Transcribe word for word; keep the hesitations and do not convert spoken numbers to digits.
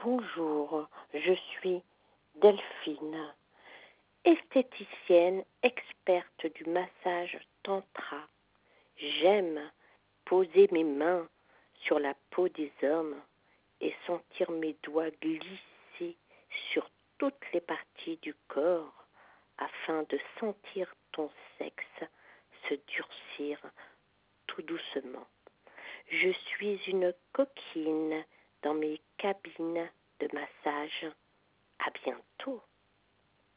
Bonjour, je suis Delphine, esthéticienne experte du massage tantra. J'aime poser mes mains sur la peau des hommes et sentir mes doigts glisser sur toutes les parties du corps afin de sentir ton sexe se durcir tout doucement. Je suis une coquine dans mes cabines de massage. À bientôt.